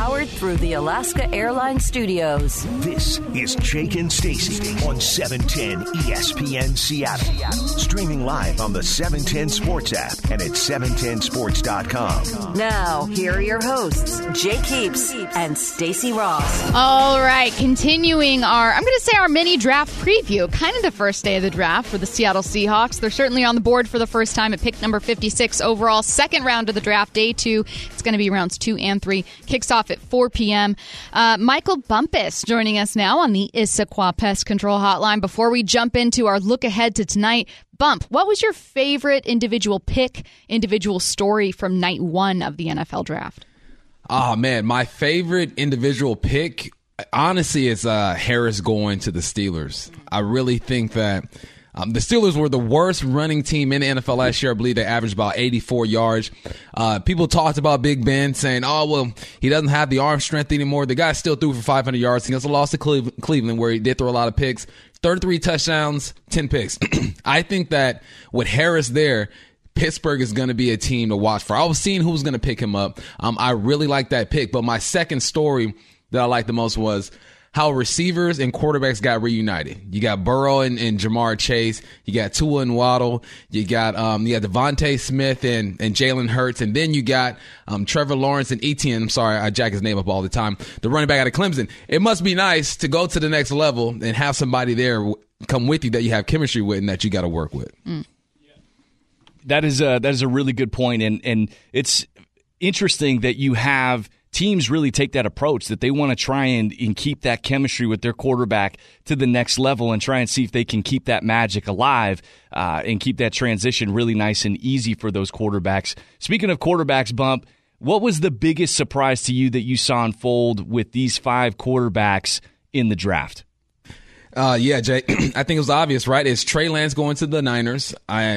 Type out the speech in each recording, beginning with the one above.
powered through the Alaska Airlines Studios. This is Jake and Stacey on 710 ESPN Seattle. Streaming live on the 710 Sports app and at 710sports.com. Now, here are your hosts, Jake Heaps and Stacey Ross. All right, continuing our mini draft preview. Kind of the first day of the draft for the Seattle Seahawks. They're certainly on the board for the first time at pick number 56 overall. Second round of the draft, day 2. It's going to be rounds 2 and 3. Kicks off at 4 p.m. Michael Bumpus joining us now on the Issaquah Pest Control Hotline. Before we jump into our look ahead to tonight, Bump, what was your favorite individual pick, individual story from night 1 of the NFL draft? Oh, man, my favorite individual pick, honestly, is Harris going to the Steelers. I really think that the Steelers were the worst running team in the NFL last year. I believe they averaged about 84 yards. People talked about Big Ben saying, oh, well, he doesn't have the arm strength anymore. The guy still threw for 500 yards. He also lost to Cleveland, where he did throw a lot of picks. 33 touchdowns, 10 picks. I think that with Harris there, Pittsburgh is going to be a team to watch for. I was seeing who was going to pick him up. I really like that pick. But my second story that I liked the most was how receivers and quarterbacks got reunited. You got Burrow and Jamar Chase. You got Tua and Waddle. You got Devontae Smith and Jalen Hurts. And then you got Trevor Lawrence and Etienne. I'm sorry, I jack his name up all the time. The running back out of Clemson. It must be nice to go to the next level and have somebody there come with you that you have chemistry with and that you got to work with. That is a really good point. And it's interesting that you have teams really take that approach, that they want to try and keep that chemistry with their quarterback to the next level and try and see if they can keep that magic alive and keep that transition really nice and easy for those quarterbacks. Speaking of quarterbacks, Bump, what was the biggest surprise to you that you saw unfold with these 5 quarterbacks in the draft? Jay, I think it was obvious, right? It's Trey Lance going to the Niners.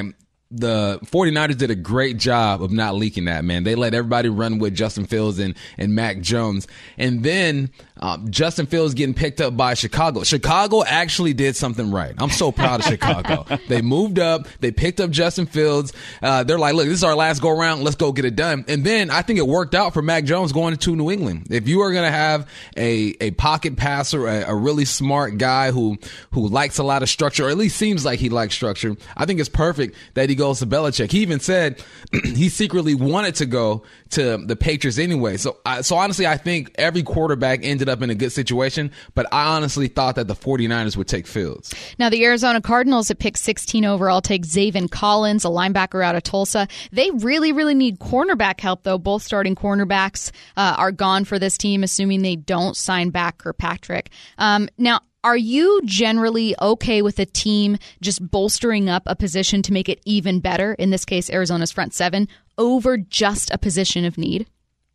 The 49ers did a great job of not leaking that, man. They let everybody run with Justin Fields and Mac Jones. And then Justin Fields getting picked up by Chicago. Chicago actually did something right. I'm so proud of Chicago. They moved up. They picked up Justin Fields. They're like, look, this is our last go around. Let's go get it done. And then I think it worked out for Mac Jones going to New England. If you are going to have a pocket passer, a really smart guy who likes a lot of structure, or at least seems like he likes structure, I think it's perfect that he goes to Belichick. He even said he secretly wanted to go to the Patriots anyway. So honestly, I think every quarterback ended up in a good situation, but I honestly thought that the 49ers would take Fields. Now, the Arizona Cardinals at pick 16 overall take Zaven Collins, a linebacker out of Tulsa. They really, really need cornerback help, though. Both starting cornerbacks are gone for this team, assuming they don't sign back Kirkpatrick. Now, are you generally okay with a team just bolstering up a position to make it even better, in this case Arizona's front 7, over just a position of need?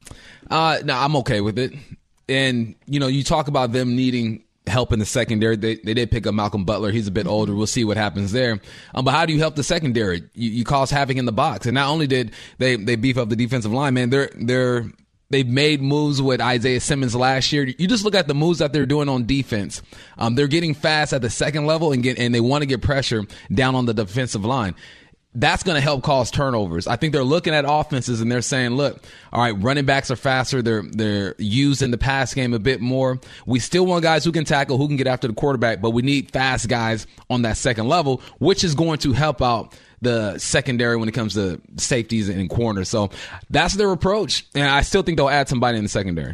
No, I'm okay with it. And, you talk about them needing help in the secondary. They did pick up Malcolm Butler. He's a bit older. We'll see what happens there. But how do you help the secondary? You cause havoc in the box. And not only did they beef up the defensive line, man, they've made moves with Isaiah Simmons last year. You just look at the moves that they're doing on defense. They're getting fast at the second level and they want to get pressure down on the defensive line. That's going to help cause turnovers. I think they're looking at offenses and they're saying, look, all right, running backs are faster. They're used in the pass game a bit more. We still want guys who can tackle, who can get after the quarterback, but we need fast guys on that second level, which is going to help out the secondary when it comes to safeties and corners. So that's their approach, and I still think they'll add somebody in the secondary.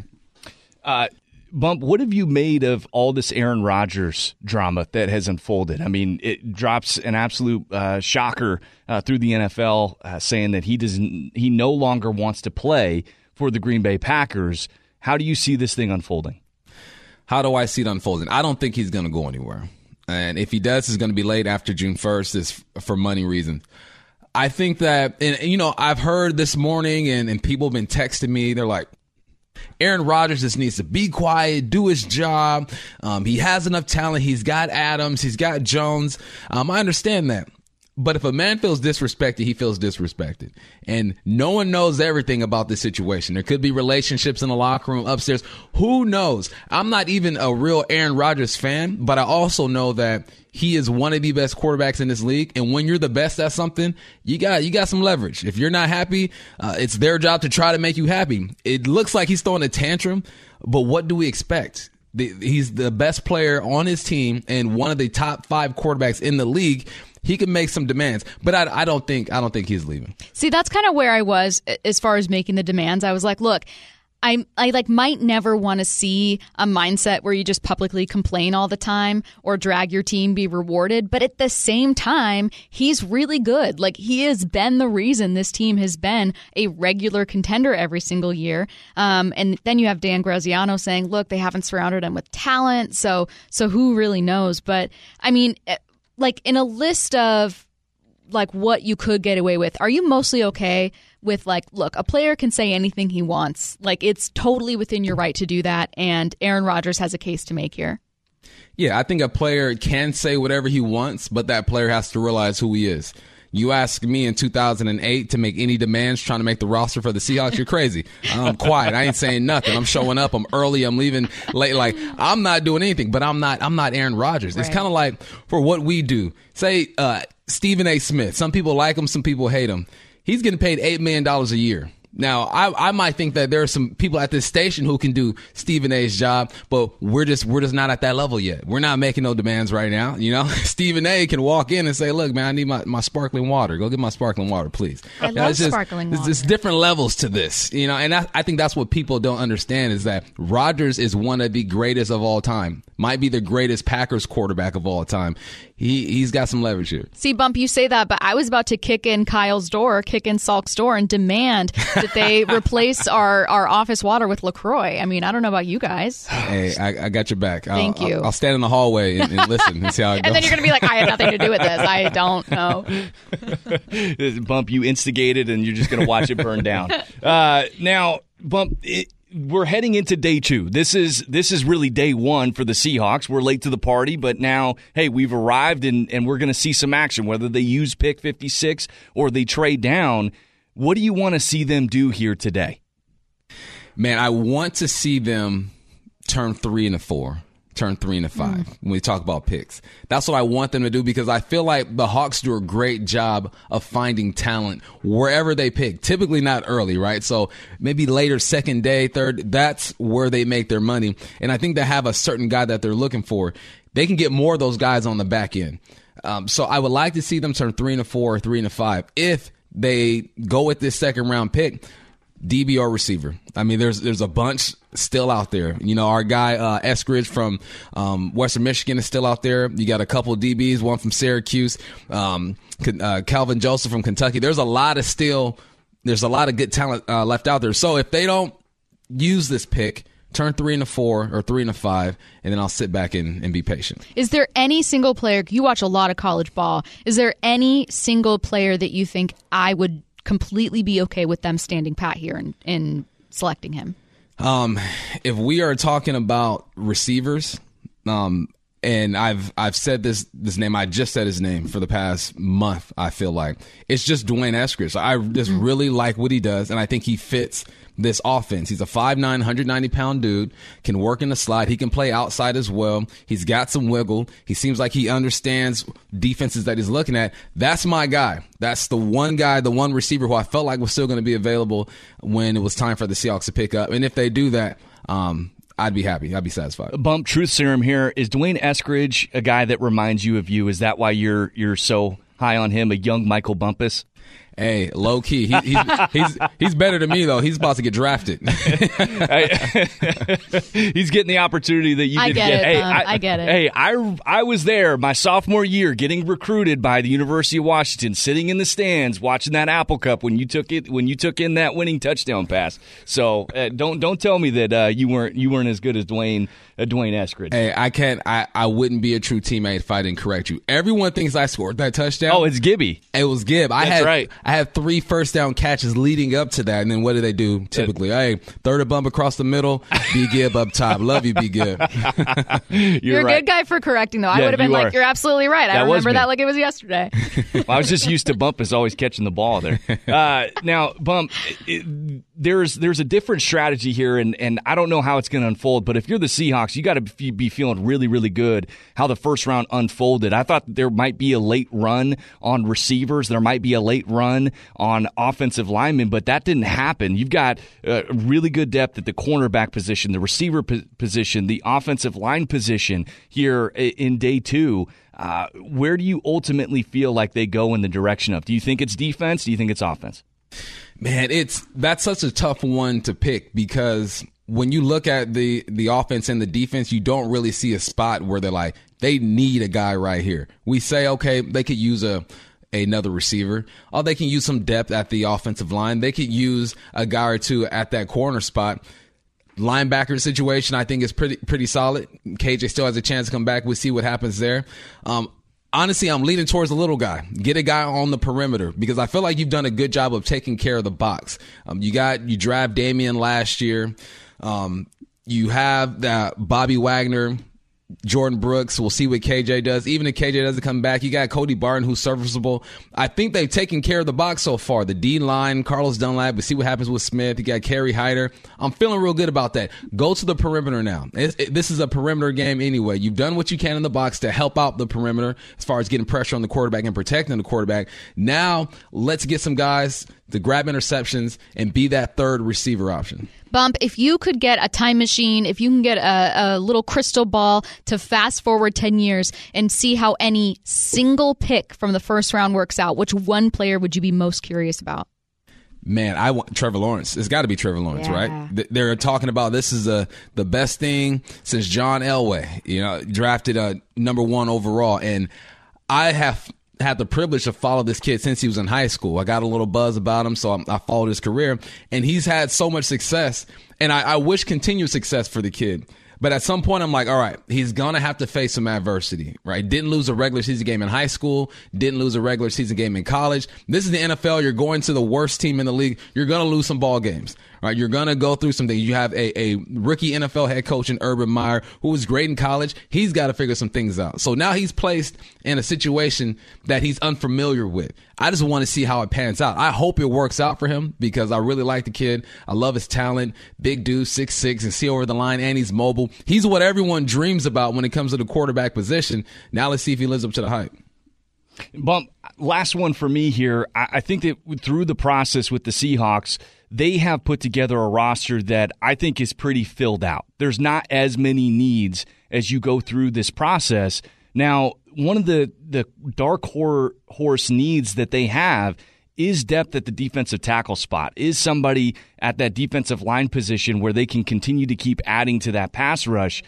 Bump, what have you made of all this Aaron Rodgers drama that has unfolded? I mean, it drops an absolute shocker through the NFL saying that he no longer wants to play for the Green Bay Packers. How do you see this thing unfolding? How do I see it unfolding? I don't think he's going to go anywhere. And if he does, it's going to be late after June 1st. It's for money reasons. I think that, and I've heard this morning and people have been texting me. They're like, Aaron Rodgers just needs to be quiet, do his job. He has enough talent. He's got Adams. He's got Jones. I understand that. But if a man feels disrespected, he feels disrespected. And no one knows everything about this situation. There could be relationships in the locker room, upstairs. Who knows? I'm not even a real Aaron Rodgers fan, but I also know that he is one of the best quarterbacks in this league. And when you're the best at something, you got some leverage. If you're not happy, it's their job to try to make you happy. It looks like he's throwing a tantrum, but what do we expect? He's the best player on his team and one of the top 5 quarterbacks in the league. He can make some demands, but I don't think he's leaving. See, that's kind of where I was as far as making the demands. I was like, look, I might never want to see a mindset where you just publicly complain all the time or drag your team be rewarded. But at the same time, he's really good. Like, he has been the reason this team has been a regular contender every single year. And then you have Dan Graziano saying, look, they haven't surrounded him with talent. So who really knows? But I mean, like, in a list of like what you could get away with, are you mostly okay with, like, look, a player can say anything he wants. Like, it's totally within your right to do that, and Aaron Rodgers has a case to make here? Yeah, I think a player can say whatever he wants, but that player has to realize who he is. You asked me in 2008 to make any demands trying to make the roster for the Seahawks, you're crazy. I'm quiet. I ain't saying nothing. I'm showing up. I'm early. I'm leaving late. Like, I'm not doing anything, but I'm not Aaron Rodgers. Right. It's kind of like for what we do. Say Stephen A. Smith. Some people like him. Some people hate him. He's getting paid $8 million a year. Now, I might think that there are some people at this station who can do Stephen A's job, but we're just not at that level yet. We're not making no demands right now. You know, Stephen A can walk in and say, look, man, I need my sparkling water. Go get my sparkling water, please. I love sparkling water. There's different levels to this, you know, and I think that's what people don't understand is that Rodgers is one of the greatest of all time. Might be the greatest Packers quarterback of all time. He's got some leverage here. See, Bump, you say that, but I was about to kick in Salk's door and demand that they replace our office water with LaCroix. I mean, I don't know about you guys. Hey, I got your back. Thank you. I'll stand in the hallway and listen and see how it goes. And then you're going to be like, I had nothing to do with this. I don't know. Bump, you instigated, and you're just going to watch it burn down. Now, Bump, we're heading into day 2. This is really day 1 for the Seahawks. We're late to the party, but now, hey, we've arrived, and we're going to see some action, whether they use pick 56 or they trade down. What do you want to see them do here today? Man, I want to see them turn 3 into 4. Turn 3 into 5 when we talk about picks. That's what I want them to do because I feel like the Hawks do a great job of finding talent wherever they pick. Typically not early, right? So maybe later, second day, third, that's where they make their money. And I think they have a certain guy that they're looking for. They can get more of those guys on the back end. So I would like to see them turn 3 into 4 or 3 into 5. If they go with this second round pick, DB or receiver. I mean, there's a bunch still out there. You know, our guy Eskridge from Western Michigan is still out there. You got a couple of DBs, one from Syracuse, Calvin Joseph from Kentucky. There's a lot of good talent left out there. So if they don't use this pick, turn 3 into 4 or 3 into 5, and then I'll sit back and be patient. Is there any single player, you watch a lot of college ball, is there any single player that you think I would completely be okay with them standing pat here and selecting him? If we are talking about receivers, and I've said this name, I just said his name for the past month, I feel like. It's just Dwayne Eskridge. I just really like what he does, and I think he fits this offense. He's a 5'9", 190-pound dude, can work in the slot. He can play outside as well. He's got some wiggle. He seems like he understands defenses that he's looking at. That's my guy. That's the one guy, the one receiver who I felt like was still going to be available when it was time for the Seahawks to pick up. And if they do that, I'd be happy. I'd be satisfied. Bump, truth serum here. Is Dwayne Eskridge a guy that reminds you of you? Is that why you're so high on him, a young Michael Bumpus? Hey, low key, he's better than me though. He's about to get drafted. He's getting the opportunity that you didn't get. Hey, I get it. Hey, I was there my sophomore year, getting recruited by the University of Washington, sitting in the stands watching that Apple Cup when you took in that winning touchdown pass. So don't tell me that you weren't as good as Dwayne Eskridge. Hey, I wouldn't be a true teammate if I didn't correct you. Everyone thinks I scored that touchdown. Oh, it's Gibby. It was Gib. That's right. I had 3 first down catches leading up to that, and then what do they do typically? Hey, third a bump across the middle, B Gibb up top. Love you, B Gibb. You're a good guy for correcting, though. I would have been like, you're absolutely right. I remember that like it was yesterday. Well, I was just used to Bump is always catching the ball there. Now, Bump, there's a different strategy here, and I don't know how it's going to unfold, but if you're the Seahawks, you got to be feeling really, really good how the first round unfolded. I thought there might be a late run on receivers. There might be a late run on offensive linemen, but that didn't happen. You've got really good depth at the cornerback position, the receiver position, the offensive line position here in day 2. Where do you ultimately feel like they go in the direction of? Do you think it's defense? Do you think it's offense? Man, that's such a tough one to pick because when you look at the offense and the defense, you don't really see a spot where they're like, they need a guy right here. We say, okay, they could use another receiver, or they can use some depth at the offensive line. They could use a guy or two at that corner spot. Linebacker situation, I think, is pretty solid. KJ still has a chance to come back. We'll see what happens there. Honestly, I'm leaning towards the little guy. Get a guy on the perimeter because I feel like you've done a good job of taking care of the box. You draft Damian last year. You have that Bobby Wagner, Jordan Brooks. We'll see what KJ does. Even if KJ doesn't come back, you got Cody Barton, who's serviceable. I think they've taken care of the box so far. The D line, Carlos Dunlap. We see what happens with Smith. You got Kerry Hyder. I'm feeling real good about that. Go to the perimeter now. This is a perimeter game anyway. You've done what you can in the box to help out the perimeter as far as getting pressure on the quarterback and protecting the quarterback. Now let's get some guys to grab interceptions and be that third receiver option. Bump, if you could get a time machine, if you can get a little crystal ball to fast forward 10 years and see how any single pick from the first round works out, which one player would you be most curious about? Man, I want Trevor Lawrence. It's got to be Trevor Lawrence, right? They're talking about this is the best thing since John Elway, drafted number 1 overall. And I have had the privilege to follow this kid since he was in high school. I got a little buzz about him, so I followed his career. And he's had so much success, and I wish continued success for the kid. But at some point, I'm like, all right, he's going to have to face some adversity, right? Didn't lose a regular season game in high school. Didn't lose a regular season game in college. This is the NFL. You're going to the worst team in the league. You're going to lose some ball games, right? You're going to go through some things. You have a rookie NFL head coach in Urban Meyer who was great in college. He's got to figure some things out. So now he's placed in a situation that he's unfamiliar with. I just want to see how it pans out. I hope it works out for him because I really like the kid. I love his talent. Big dude, 6'6", and see over the line, and he's mobile. He's what everyone dreams about when it comes to the quarterback position. Now let's see if he lives up to the hype. Bump, last one for me here. I think that through the process with the Seahawks, they have put together a roster that I think is pretty filled out. There's not as many needs as you go through this process. Now, one of the dark horse needs that they have is depth at the defensive tackle spot, is somebody at that defensive line position where they can continue to keep adding to that pass rush.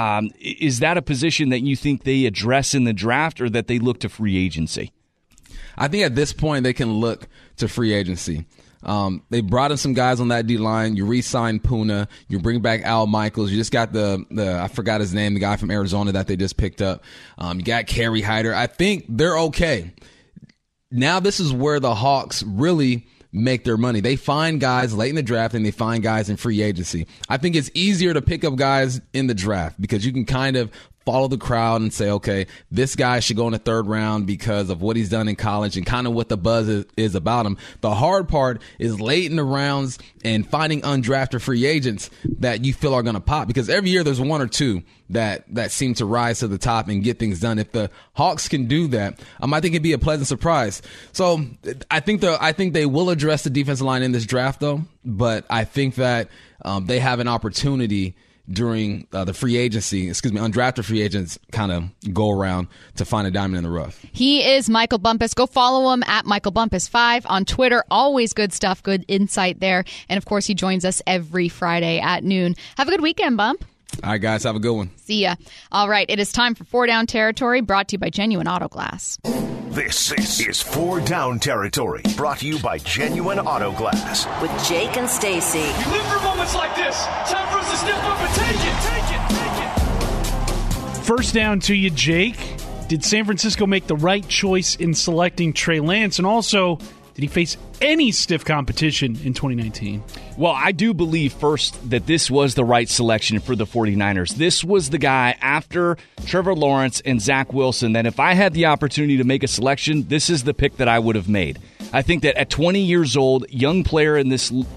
Is that a position that you think they address in the draft or that they look to free agency? I think at this point they can look to free agency. They brought in some guys on that D-line. You re-signed Puna. You bring back Al Michaels. You just got the I forgot his name, the guy from Arizona that they just picked up. You got Kerry Hyder. I think they're okay. Now this is where the Hawks really make their money. They find guys late in the draft and they find guys in free agency. I think it's easier to pick up guys in the draft because you can kind of follow the crowd and say, okay, this guy should go in the third round because of what he's done in college and kind of what the buzz is about him. The hard part is late in the rounds and finding undrafted free agents that you feel are going to pop because every year there's one or two that seem to rise to the top and get things done. If the Hawks can do that, I think it'd be a pleasant surprise. So I think they will address the defensive line in this draft though, but I think that they have an opportunity during the undrafted free agents kind of go around to find a diamond in the rough. He is Michael Bumpus. Go follow him at Michael Bumpus5 on Twitter. Always good stuff, good insight there. And, of course, he joins us every Friday at noon. Have a good weekend, Bump. All right, guys. Have a good one. See ya. All right. It is time for 4 Down Territory, brought to you by Genuine Auto Glass. This is 4 Down Territory, brought to you by Genuine Auto Glass. With Jake and Stacy. We live for moments like this. Time for us to step up and take it. First down to you, Jake. Did San Francisco make the right choice in selecting Trey Lance? And also, Did he face any stiff competition in 2019? Well, I do believe first that this was the right selection for the 49ers. This was the guy after Trevor Lawrence and Zach Wilson that if I had the opportunity to make a selection, this is the pick that I would have made. I think that at 20 years old, young player at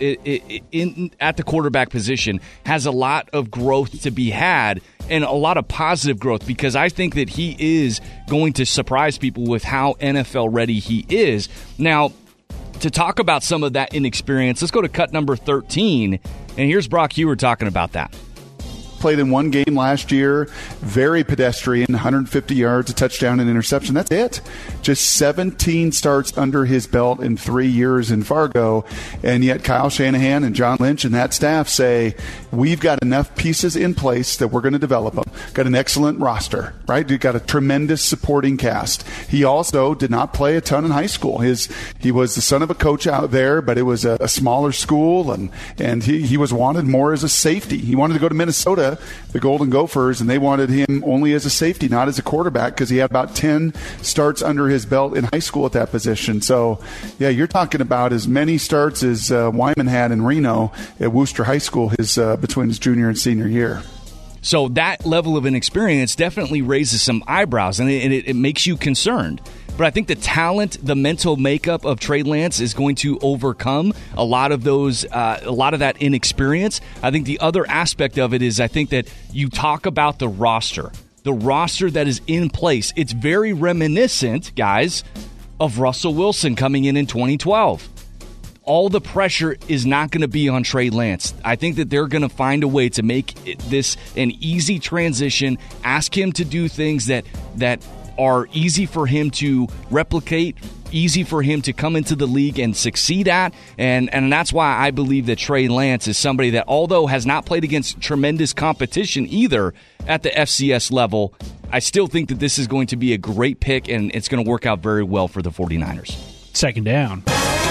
the quarterback position has a lot of growth to be had and a lot of positive growth because I think that he is going to surprise people with how NFL ready he is. Now, to talk about some of that inexperience, let's go to cut number 13, and here's Brock Huard talking about that. Played in one game last year, very pedestrian, 150 yards, a touchdown, and interception. That's it. Just 17 starts under his belt in 3 years in Fargo, and yet Kyle Shanahan and John Lynch and that staff say, we've got enough pieces in place that we're going to develop them. Got an excellent roster, right? You've got a tremendous supporting cast. He also did not play a ton in high school. He was the son of a coach out there, but it was a smaller school, and he was wanted more as a safety. He wanted to go to Minnesota, the Golden Gophers, and they wanted him only as a safety, not as a quarterback, because he had about 10 starts under his belt in high school at that position. So, yeah, you're talking about as many starts as Wyman had in Reno at Worcester High School between his junior and senior year. So that level of inexperience definitely raises some eyebrows, and it makes you concerned. But I think the talent, the mental makeup of Trey Lance is going to overcome a lot of that inexperience. I think the other aspect of it is I think that you talk about the roster that is in place. It's very reminiscent, guys, of Russell Wilson coming in 2012. All the pressure is not going to be on Trey Lance. I think that they're going to find a way to make this an easy transition, ask him to do things that are easy for him to replicate, easy for him to come into the league and succeed at. And that's why I believe that Trey Lance is somebody that, although has not played against tremendous competition either at the FCS level, I still think that this is going to be a great pick, and it's going to work out very well for the 49ers. Second down.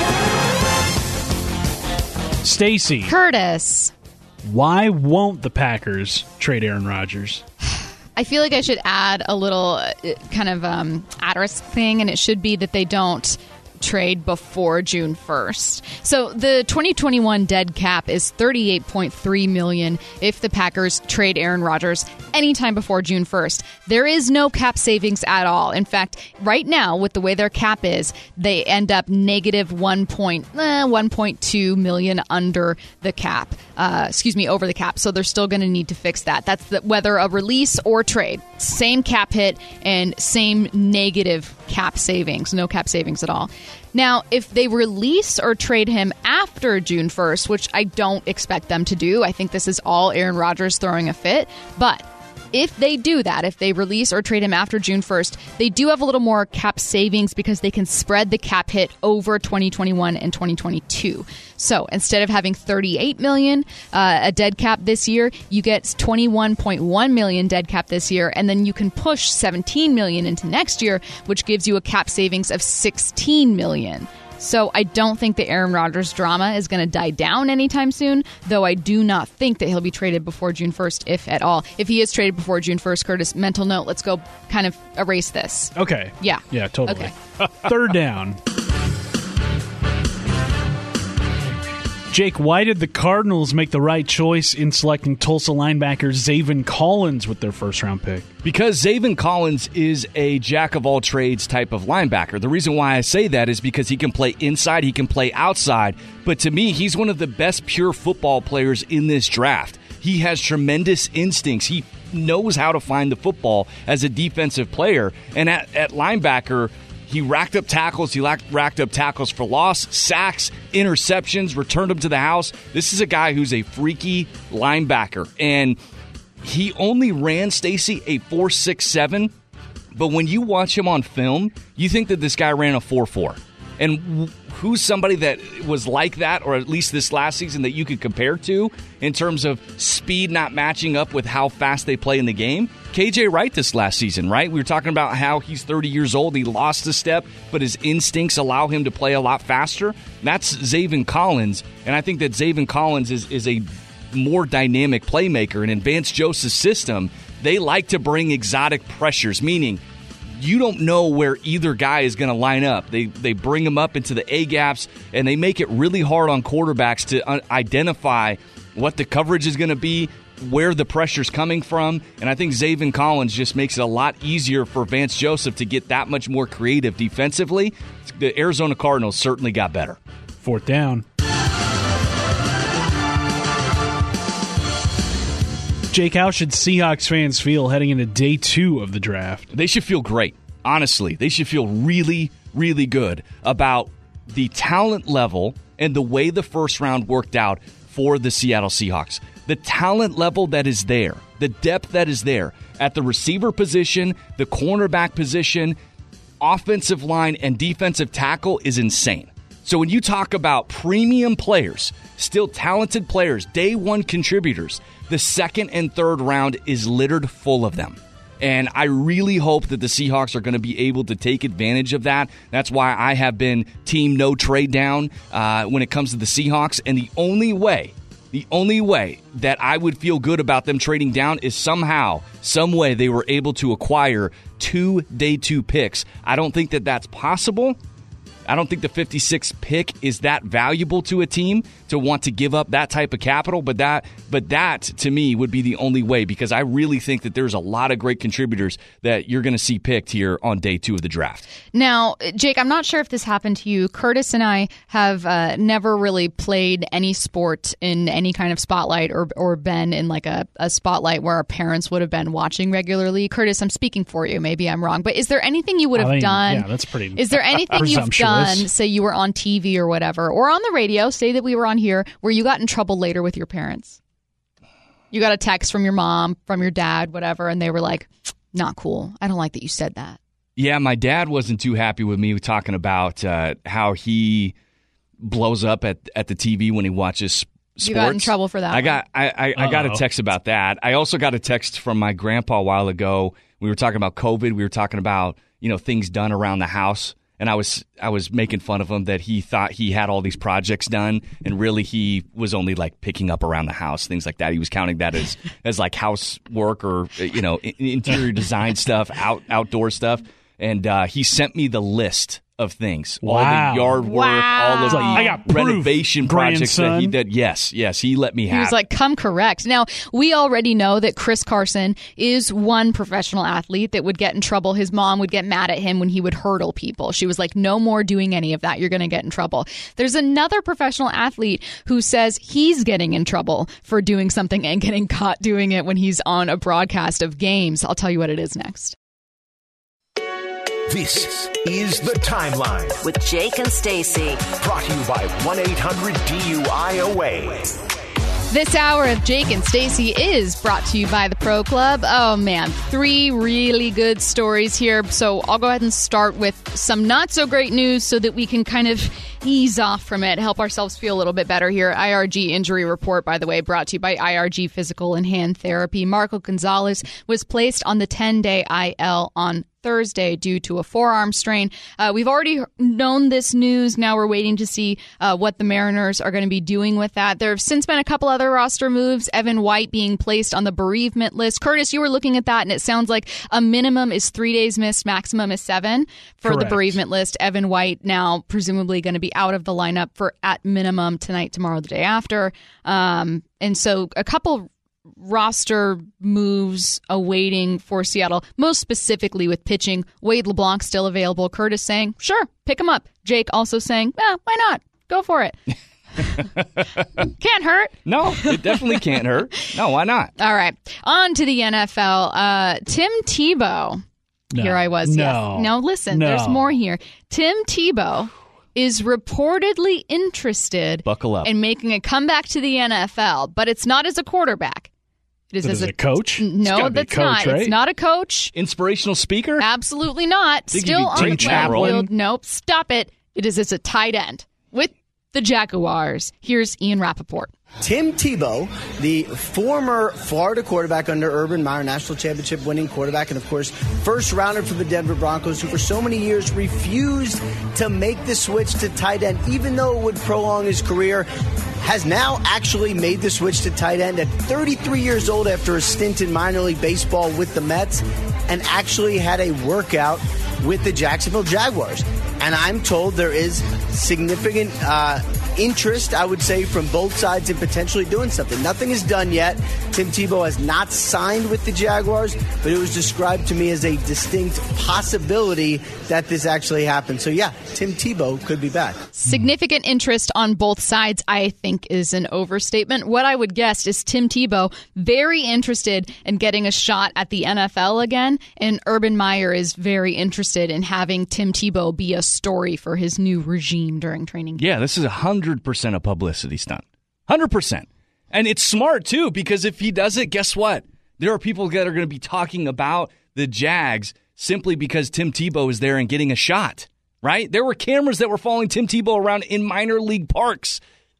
Stacy. Curtis. Why won't the Packers trade Aaron Rodgers? I feel like I should add a little kind of asterisk thing, and it should be that they don't trade before June 1st. So the 2021 dead cap is $38.3 million if the Packers trade Aaron Rodgers anytime before June 1st. There is no cap savings at all. In fact, right now, with the way their cap is, they end up negative 1.2 million under the cap. Over the cap. So they're still going to need to fix that. That's whether a release or trade. Same cap hit and same negative cap savings. No cap savings at all. Now, if they release or trade him after June 1st, which I don't expect them to do, I think this is all Aaron Rodgers throwing a fit. But if they do that, if they release or trade him after June 1st, they do have a little more cap savings because they can spread the cap hit over 2021 and 2022. So instead of having $38 million, a dead cap this year, you get $21.1 million dead cap this year, and then you can push $17 million into next year, which gives you a cap savings of $16 million. So I don't think the Aaron Rodgers drama is going to die down anytime soon, though I do not think that he'll be traded before June 1st, if at all. If he is traded before June 1st, Curtis, mental note, let's go kind of erase this. Okay. Yeah. Yeah, totally. Okay. Third down. Jake, why did the Cardinals make the right choice in selecting Tulsa linebacker Zaven Collins with their first-round pick? Because Zaven Collins is a jack-of-all-trades type of linebacker. The reason why I say that is because he can play inside, he can play outside. But to me, he's one of the best pure football players in this draft. He has tremendous instincts. He knows how to find the football as a defensive player. And at linebacker, he racked up tackles. He racked up tackles for loss, sacks, interceptions, returned them to the house. This is a guy who's a freaky linebacker. And he only ran, Stacy, a 4.67. But when you watch him on film, you think that this guy ran a 4.4. And who's somebody that was like that, or at least this last season, that you could compare to in terms of speed not matching up with how fast they play in the game? KJ Wright this last season, right? We were talking about how he's 30 years old. He lost a step, but his instincts allow him to play a lot faster. That's Zaven Collins, and I think that Zaven Collins is a more dynamic playmaker. And in Vance Joseph's system, they like to bring exotic pressures, meaning you don't know where either guy is going to line up. They bring them up into the A gaps, and they make it really hard on quarterbacks to identify what the coverage is going to be, where the pressure's coming from. And I think Zaven Collins just makes it a lot easier for Vance Joseph to get that much more creative defensively. The Arizona Cardinals certainly got better. 4th down. Jake, how should Seahawks fans feel heading into day 2 of the draft? They should feel great. Honestly, they should feel really, really good about the talent level and the way the first round worked out for the Seattle Seahawks. The talent level that is there, the depth that is there at the receiver position, the cornerback position, offensive line, and defensive tackle is insane. So when you talk about premium players, still talented players, day 1 contributors, the 2nd and 3rd round is littered full of them. And I really hope that the Seahawks are going to be able to take advantage of that. That's why I have been team no trade down when it comes to the Seahawks. And the only way that I would feel good about them trading down is somehow, some way they were able to acquire 2 day 2 picks. I don't think that that's possible. I don't think the 56th pick is that valuable to a team to want to give up that type of capital, but that to me would be the only way, because I really think that there's a lot of great contributors that you're going to see picked here on day 2 of the draft. Now, Jake, I'm not sure if this happened to you. Curtis and I have never really played any sport in any kind of spotlight or been in like a spotlight where our parents would have been watching regularly. Curtis, I'm speaking for you. Maybe I'm wrong, but is there anything you would have done? Yeah, that's pretty. Is there anything you've done? Say you were on TV or whatever, or on the radio, say that we were on here, where you got in trouble later with your parents? You got a text from your mom, from your dad, whatever, and they were like, not cool. I don't like that you said that. Yeah, my dad wasn't too happy with me talking about how he blows up at the TV when he watches sports. You got in trouble for that. I got a text about that. I also got a text from my grandpa a while ago. We were talking about COVID. We were talking about, things done around the house. And I was making fun of him that he thought he had all these projects done, and really he was only like picking up around the house, things like that. He was counting that as like housework or interior design stuff, outdoor stuff. And he sent me the list of things, all the yard work, all of the renovation projects that he did. Yes, he let me have. He was like, come correct. Now, we already know that Chris Carson is one professional athlete that would get in trouble. His mom would get mad at him when he would hurdle people. She was like, no more doing any of that. You're going to get in trouble. There's another professional athlete who says he's getting in trouble for doing something and getting caught doing it when he's on a broadcast of games. I'll tell you what it is next. This is The Timeline with Jake and Stacey. Brought to you by 1-800-DUIOA. This hour of Jake and Stacey is brought to you by the Pro Club. Oh, man, 3 really good stories here. So I'll go ahead and start with some not so great news so that we can kind of ease off from it, help ourselves feel a little bit better here. IRG injury report, by the way, brought to you by IRG Physical and Hand Therapy. Marco Gonzalez was placed on the 10-day IL on Thursday due to a forearm strain. We've already known this news. Now we're waiting to see what the Mariners are going to be doing with that. There have since been a couple other roster moves. Evan White being placed on the bereavement list. Curtis, you were looking at that, and it sounds like a minimum is 3 days missed, maximum is 7 for the bereavement list. Evan White now presumably going to be out of the lineup for at minimum tonight, tomorrow, the day after. And so a couple roster moves awaiting for Seattle, most specifically with pitching. Wade LeBlanc still available. Curtis saying, sure, pick him up. Jake also saying, why not? Go for it. Can't hurt. No, it definitely can't hurt. No, why not? All right. On to the NFL. Tim Tebow. No. Here I was. No. Yes. No, listen, there's more here. Tim Tebow is reportedly interested in making a comeback to the NFL, but it's not as a quarterback. It is as a coach? No, that's not. Right? It's not a coach. Inspirational speaker? Absolutely not. Still on the field. Nope. Stop it. It is as a tight end with the Jaguars. Here's Ian Rappaport. Tim Tebow, the former Florida quarterback under Urban Meyer, national championship winning quarterback, and of course, first rounder for the Denver Broncos, who for so many years refused to make the switch to tight end, even though it would prolong his career, has now actually made the switch to tight end at 33 years old after a stint in minor league baseball with the Mets. and actually had a workout with the Jacksonville Jaguars. And I'm told there is significant interest, I would say, from both sides in potentially doing something. Nothing is done yet. Tim Tebow has not signed with the Jaguars, but it was described to me as a distinct possibility that this actually happened. So, yeah, Tim Tebow could be back. Significant interest on both sides, I think, is an overstatement. What I would guess is Tim Tebow very interested in getting a shot at the NFL again, and Urban Meyer is very interested in having Tim Tebow be a story for his new regime during training camp. Yeah, this is 100% a publicity stunt. 100%. And it's smart, too, because if he does it, guess what? There are people that are going to be talking about the Jags simply because Tim Tebow is there and getting a shot, right? There were cameras that were following Tim Tebow around in minor league parks,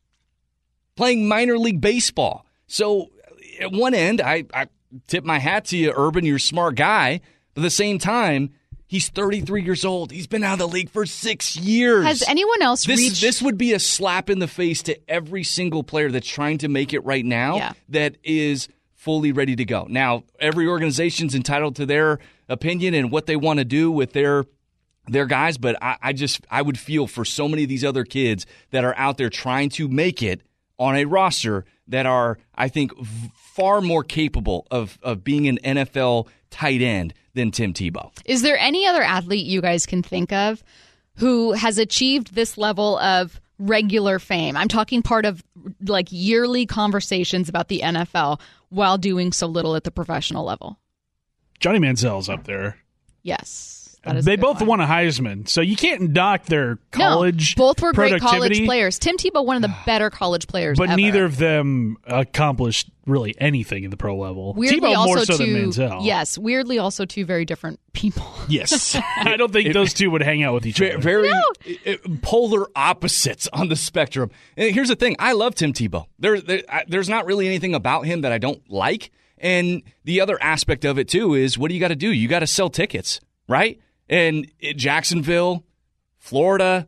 playing minor league baseball. So at one end, I tip my hat to you, Urban, you're a smart guy. But at the same time, he's 33 years old. He's been out of the league for 6 years. Has anyone else reached... This would be a slap in the face to every single player that's trying to make it right now that is fully ready to go. Now, every organization's entitled to their opinion and what they want to do with their guys, but I would feel for so many of these other kids that are out there trying to make it on a roster that are, I think, far more capable of being an NFL tight end than Tim Tebow. Is there any other athlete you guys can think of who has achieved this level of regular fame? I'm talking part of like yearly conversations about the NFL while doing so little at the professional level. Johnny Manziel's up there. Yes. They both won a Heisman, so you can't knock their college both were great college productivity. players. Tim Tebow, one of the better college players But ever. neither of them accomplished really anything at the pro level. Weirdly, Tebow more also so than Manziel. Yes, weirdly also two very different people. Yes. I don't think those two would hang out with each other. Very polar opposites on the spectrum. And here's the thing. I love Tim Tebow. There's not really anything about him that I don't like. And the other aspect of it, too, is what do you got to do? You got to sell tickets, right? And Jacksonville, Florida,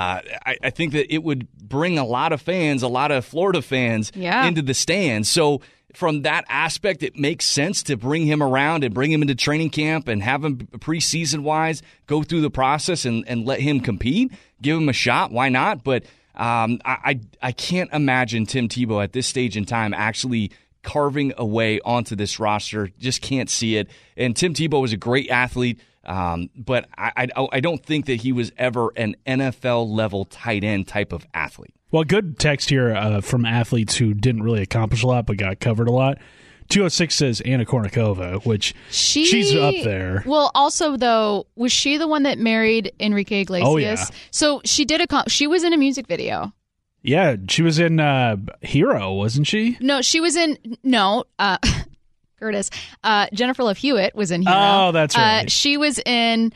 I think that it would bring a lot of fans, a lot of Florida fans into the stands. So from that aspect, it makes sense to bring him around and bring him into training camp and have him preseason-wise go through the process and let him compete, give him a shot. Why not? But I can't imagine Tim Tebow at this stage in time actually carving away onto this roster. Just can't see it. And Tim Tebow was a great athlete. But I don't think that he was ever an NFL-level tight end type of athlete. Well, good text here from athletes who didn't really accomplish a lot but got covered a lot. 206 says Anna Kournikova, which she's up there. Well, also, though, was she the one that married Enrique Iglesias? Oh, yeah. So she was in a music video. Yeah, she was in Hero, wasn't she? No, she was in... No, Curtis. Jennifer Love Hewitt was in Hero. Oh, that's right. She was in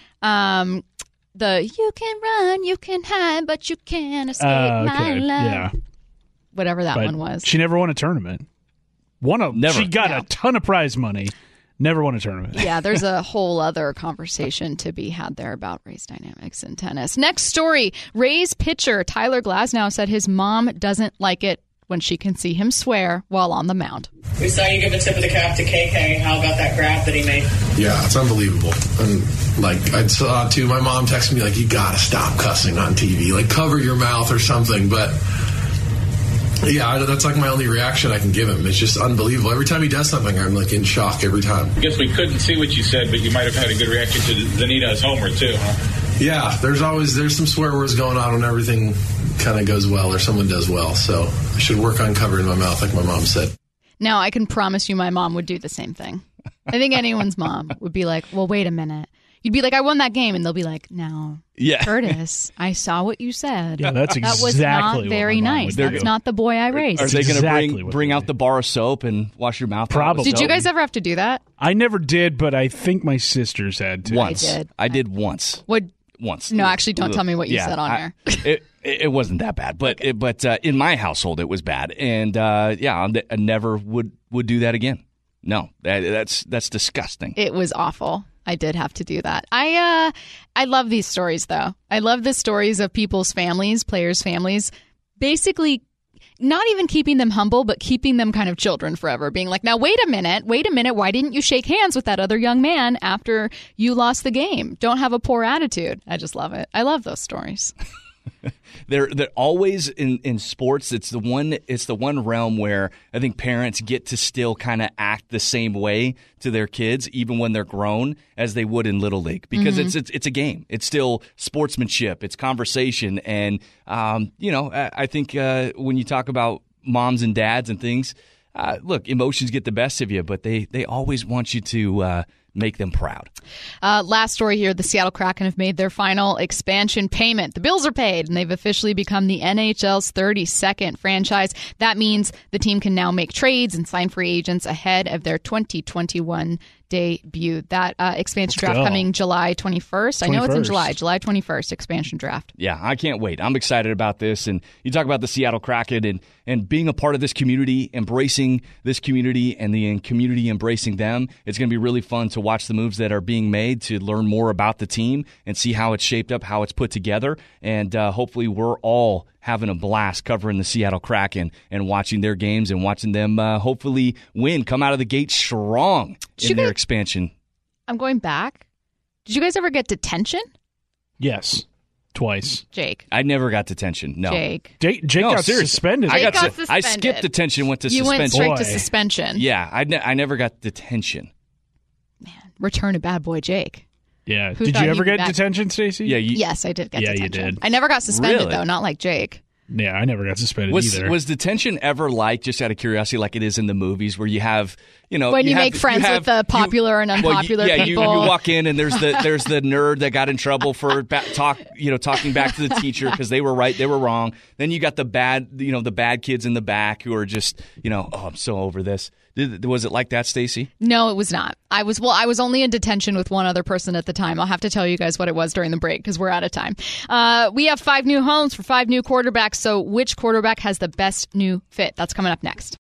the You Can Run, You Can Hide, but You Can't Escape My Love. Yeah. Whatever that one was. She never won a tournament. Never. She got a ton of prize money. Never won a tournament. Yeah, there's a whole other conversation to be had there about race dynamics in tennis. Next story. Rays pitcher Tyler Glasnow said his mom doesn't like it when she can see him swear while on the mound. We saw you give a tip of the cap to KK. How about that grab that he made? Yeah, it's unbelievable. And like I saw too, my mom texted me like, "You gotta stop cussing on TV. Like cover your mouth or something." But yeah, that's like my only reaction I can give him. It's just unbelievable. Every time he does something, I'm like in shock every time. I guess we couldn't see what you said, but you might have had a good reaction to Zanita's homer too, huh? Yeah, there's some swear words going on when everything kind of goes well or someone does well. So I should work on covering my mouth like my mom said. Now, I can promise you my mom would do the same thing. I think anyone's mom would be like, well, wait a minute. You'd be like, I won that game. And they'll be like, no, Curtis, I saw what you said. Yeah, that's that was exactly not very nice. That's not the boy I raised. Are they going to bring out the bar of soap and wash your mouth? Probably. Did you guys ever have to do that? I never did, but I think my sisters had to. Once. I did once. Once. No, actually, don't tell me what you said on here. It wasn't that bad, but in my household it was bad, and I never would do that again. No, that's disgusting. It was awful. I did have to do that. I love these stories, though. I love the stories of people's families, players' families, basically not even keeping them humble, but keeping them kind of children forever, being like, now, wait a minute, why didn't you shake hands with that other young man after you lost the game? Don't have a poor attitude. I just love it. I love those stories. They're always in sports. It's the one realm where I think parents get to still kind of act the same way to their kids, even when they're grown, as they would in Little League, because it's a game. It's still sportsmanship. It's conversation, and I think when you talk about moms and dads and things, look, emotions get the best of you, but they always want you to make them proud. Last story here, the Seattle Kraken have made their final expansion payment. The bills are paid, and they've officially become the NHL's 32nd franchise. That means the team can now make trades and sign free agents ahead of their 2021 debut. That expansion draft coming July 21st. I know it's in July 21st, expansion draft. Yeah, I can't wait. I'm excited about this. And you talk about the Seattle Kraken and being a part of this community, embracing this community, and the community embracing them. It's going to be really fun to watch the moves that are being made, to learn more about the team and see how it's shaped up, how it's put together. And hopefully we're all having a blast covering the Seattle Kraken and watching their games and watching them hopefully win, come out of the gate strong in their expansion. I'm going back. Did you guys ever get detention? Yes. Twice. Jake. I never got detention. No. Jake got suspended. I skipped detention, went to suspension. You went straight to suspension. Yeah, I never got detention. Man, return to bad boy Jake. Yeah. Did you ever get detention, Stacey? Yeah. Yes, I did get detention. Yeah, you did. I never got suspended, Really? though, not like Jake. Yeah, I never got suspended either. Was detention ever like, just out of curiosity, like it is in the movies where you have, when you make friends with the popular and unpopular people? You walk in and there's the nerd that got in trouble for talking back to the teacher because they were right, they were wrong. Then you got the bad kids in the back who are just, I'm so over this. Was it like that, Stacey? No, it was not. I was only in detention with one other person at the time. I'll have to tell you guys what it was during the break because we're out of time. We have 5 new homes for 5 new quarterbacks. So which quarterback has the best new fit? That's coming up next.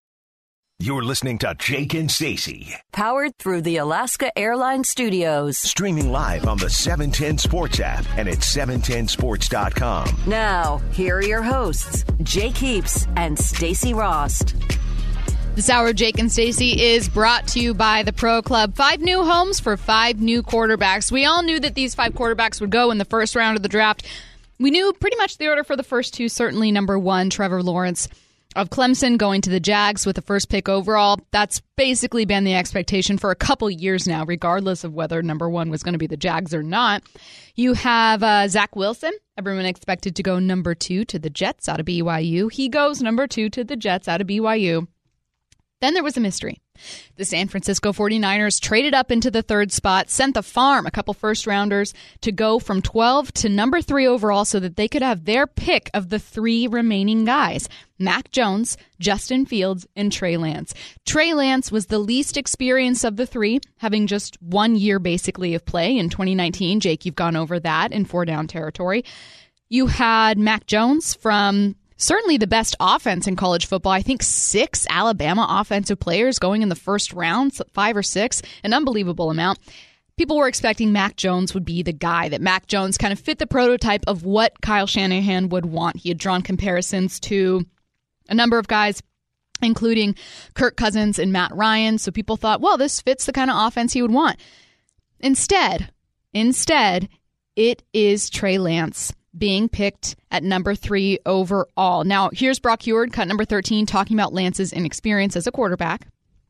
You're listening to Jake and Stacey. Powered through the Alaska Airlines Studios. Streaming live on the 710 Sports app and at 710sports.com. Now, here are your hosts, Jake Heaps and Stacey Rost. This hour of Jake and Stacey is brought to you by the Pro Club. 5 new homes for 5 new quarterbacks. We all knew that these 5 quarterbacks would go in the first round of the draft. We knew pretty much the order for the first 2. Certainly number 1, Trevor Lawrence of Clemson, going to the Jags with the first pick overall. That's basically been the expectation for a couple years now, regardless of whether number 1 was going to be the Jags or not. You have Zach Wilson. Everyone expected to go number 2 to the Jets out of BYU. He goes number 2 to the Jets out of BYU. Then there was a mystery. The San Francisco 49ers traded up into the 3rd spot, sent the farm a couple first-rounders to go from 12 to number 3 overall so that they could have their pick of the 3 remaining guys, Mac Jones, Justin Fields, and Trey Lance. Trey Lance was the least experienced of the 3, having just 1 year basically of play in 2019. Jake, you've gone over that in 4-down territory. You had Mac Jones from certainly the best offense in college football. I think 6 Alabama offensive players going in the first round, 5 or 6, an unbelievable amount. People were expecting Mac Jones would be the guy, that Mac Jones kind of fit the prototype of what Kyle Shanahan would want. He had drawn comparisons to a number of guys, including Kirk Cousins and Matt Ryan. So people thought, well, this fits the kind of offense he would want. Instead, it is Trey Lance being picked at number 3 overall. Now, here's Brock Huard, cut number 13, talking about Lance's inexperience as a quarterback.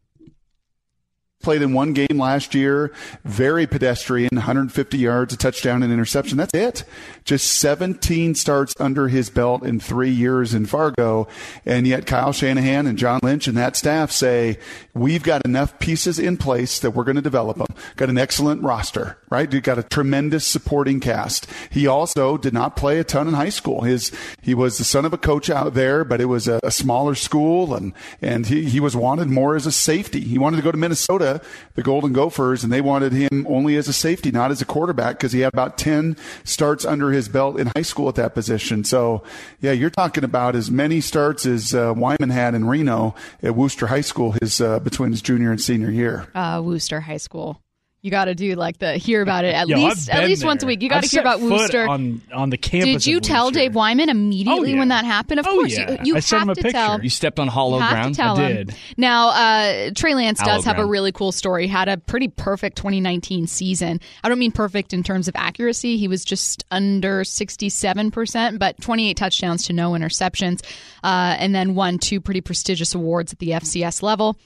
Played in 1 game last year, very pedestrian, 150 yards, a touchdown, and interception. That's it. Just 17 starts under his belt in 3 years in Fargo. And yet Kyle Shanahan and John Lynch and that staff say, we've got enough pieces in place that we're going to develop them. Got an excellent roster, right? You've got a tremendous supporting cast. He also did not play a ton in high school. He was the son of a coach out there, but it was a smaller school, and he was wanted more as a safety. He wanted to go to Minnesota, the Golden Gophers, and they wanted him only as a safety, not as a quarterback, because he had about 10 starts under his belt in high school at that position. So, yeah, you're talking about as many starts as Wyman had in Reno at Wooster High School between his junior and senior year. Wooster High School. You got to do like the hear about it at least once a week. You got to hear about Wooster on the campus. Did you tell Dave Wyman immediately when that happened? Of course, you I sent him have a to tell. You stepped on hollow ground. I did. Now, Trey Lance does have a ground. really cool story. Had a pretty perfect 2019 season. I don't mean perfect in terms of accuracy. He was just under 67%, but 28 touchdowns to no interceptions, and then won 2 pretty prestigious awards at the FCS level.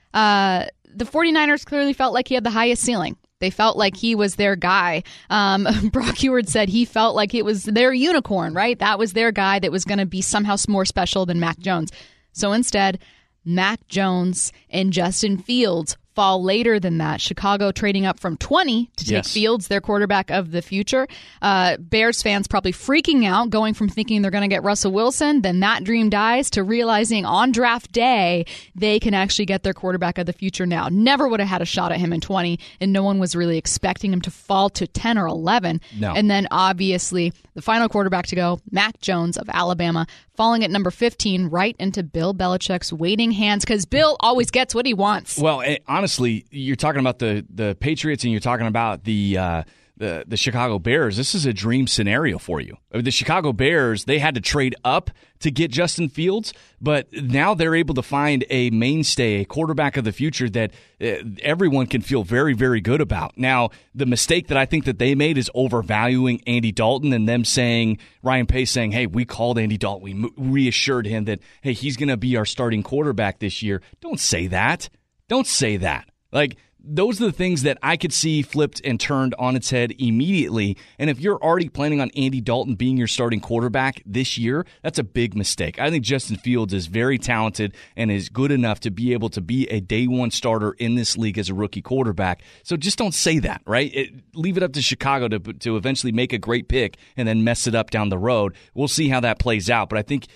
The 49ers clearly felt like he had the highest ceiling. They felt like he was their guy. Brock Huard said he felt like it was their unicorn, right? That was their guy that was going to be somehow more special than Mac Jones. So instead, Mac Jones and Justin Fields fall later than that. Chicago trading up from 20 to take Fields, their quarterback of the future. Bears fans probably freaking out, going from thinking they're going to get Russell Wilson, then that dream dies, to realizing on draft day they can actually get their quarterback of the future now. Never would have had a shot at him in 20, and no one was really expecting him to fall to 10 or 11. No. And then obviously the final quarterback to go, Mac Jones of Alabama, falling at number 15 right into Bill Belichick's waiting hands, because Bill always gets what he wants. Well, honestly, you're talking about the Patriots and you're talking about the Chicago Bears. This is a dream scenario for you. The Chicago Bears, they had to trade up to get Justin Fields, but now they're able to find a mainstay, a quarterback of the future that everyone can feel very, very good about. Now, the mistake that I think that they made is overvaluing Andy Dalton and them saying, Ryan Pace saying, hey, we called Andy Dalton. We reassured him that, hey, he's going to be our starting quarterback this year. Don't say that. Don't say that. Like, those are the things that I could see flipped and turned on its head immediately. And if you're already planning on Andy Dalton being your starting quarterback this year, that's a big mistake. I think Justin Fields is very talented and is good enough to be able to be a day one starter in this league as a rookie quarterback. So just don't say that, right? Leave it up to Chicago to eventually make a great pick and then mess it up down the road. We'll see how that plays out. But I think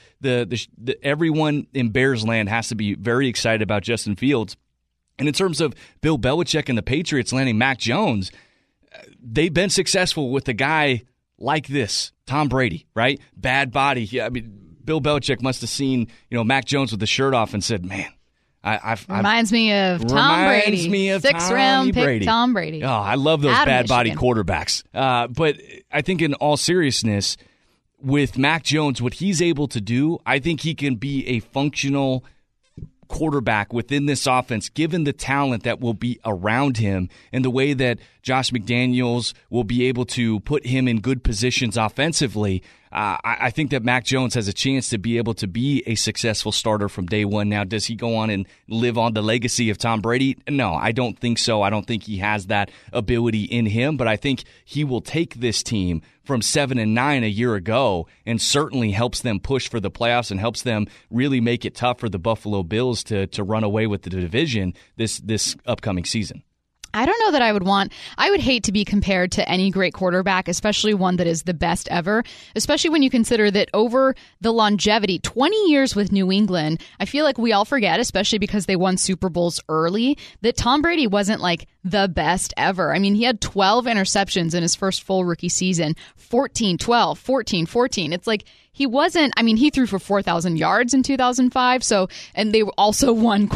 everyone in Bears land has to be very excited about Justin Fields. And in terms of Bill Belichick and the Patriots landing Mac Jones, they've been successful with a guy like this, Tom Brady, right? Bad body. I mean, Bill Belichick must have seen, Mac Jones with the shirt off and said, "Man, reminds me of Tom Brady. Sixth-round pick Tom Brady." Oh, I love those bad body quarterbacks. But I think in all seriousness, with Mac Jones, what he's able to do, I think he can be a functional quarterback within this offense, given the talent that will be around him and the way that Josh McDaniels will be able to put him in good positions offensively. I think that Mac Jones has a chance to be able to be a successful starter from day one. Now, does he go on and live on the legacy of Tom Brady? No, I don't think so. I don't think he has that ability in him, but I think he will take this team from 7-9 a year ago and certainly helps them push for the playoffs and helps them really make it tough for the Buffalo Bills to run away with the division this upcoming season. I don't know that I would hate to be compared to any great quarterback, especially one that is the best ever, especially when you consider that over the longevity, 20 years with New England, I feel like we all forget, especially because they won Super Bowls early, that Tom Brady wasn't like the best ever. I mean, he had 12 interceptions in his first full rookie season, 14-12, 14-14. It's like he threw for 4,000 yards in 2005. So, and they also won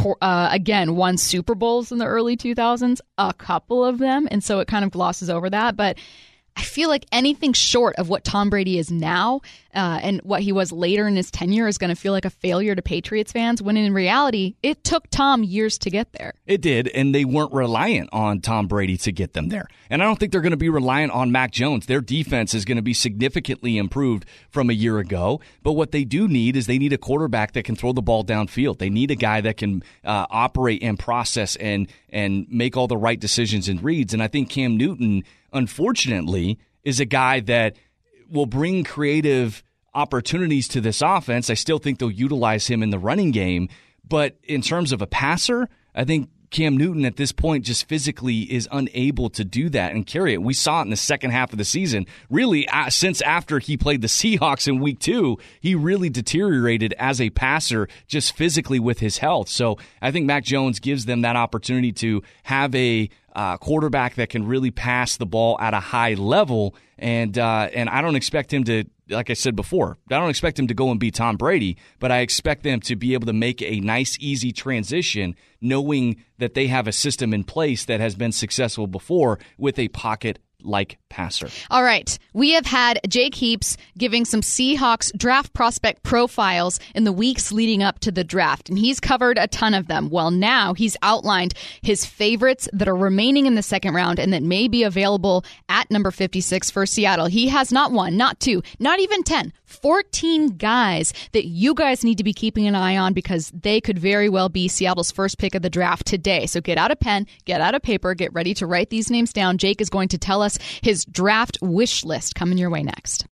Super Bowls in the early 2000s, a couple of them. And so it kind of glosses over that. But I feel like anything short of what Tom Brady is now and what he was later in his tenure is going to feel like a failure to Patriots fans, when in reality, it took Tom years to get there. It did, and they weren't reliant on Tom Brady to get them there. And I don't think they're going to be reliant on Mac Jones. Their defense is going to be significantly improved from a year ago. But what they do need is they need a quarterback that can throw the ball downfield. They need a guy that can operate and process and make all the right decisions and reads. And I think Cam Newton, unfortunately, is a guy that will bring creative opportunities to this offense. I still think they'll utilize him in the running game. But in terms of a passer, I think Cam Newton at this point just physically is unable to do that and carry it. We saw it in the second half of the season. Really, since after he played the Seahawks in week 2, he really deteriorated as a passer just physically with his health. So I think Mac Jones gives them that opportunity to have a quarterback that can really pass the ball at a high level. And I don't expect him to like I said before, I don't expect him to go and be Tom Brady, but I expect them to be able to make a nice, easy transition, knowing that they have a system in place that has been successful before with a pocket-like passer. All right. We have had Jake Heaps giving some Seahawks draft prospect profiles in the weeks leading up to the draft, and he's covered a ton of them. Well, now he's outlined his favorites that are remaining in the second round and that may be available at number 56 for Seattle. He has not one, not two, not even 10, 14 guys that you guys need to be keeping an eye on because they could very well be Seattle's first pick of the draft today. So get out a pen, get out a paper, get ready to write these names down. Jake is going to tell us his draft wish list coming your way next.